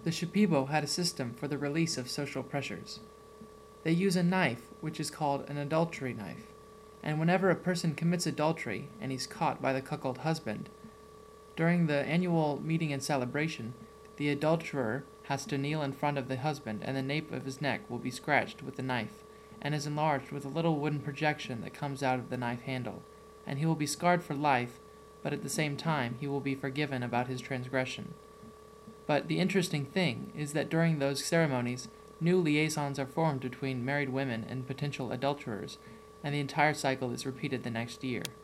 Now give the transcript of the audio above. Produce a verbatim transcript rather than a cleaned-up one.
The Shipibo had a system for the release of social pressures. They use a knife, which is called an adultery knife, and whenever a person commits adultery and he's caught by the cuckold husband, during the annual meeting and celebration, the adulterer has to kneel in front of the husband, and the nape of his neck will be scratched with the knife, and is enlarged with a little wooden projection that comes out of the knife handle, and he will be scarred for life, but at the same time he will be forgiven about his transgression. But the interesting thing is that during those ceremonies, new liaisons are formed between married women and potential adulterers, and the entire cycle is repeated the next year.